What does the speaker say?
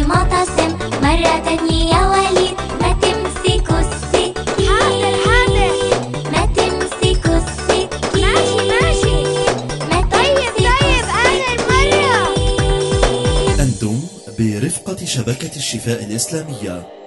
معتصم مرة تانية يا وليد ما تمسكوا السكين. حاضر حاضر. ما تمسكوا السكين. ماشي. ما طيب آخر مرة. أنتم برفقة شبكة الشفاء الإسلامية.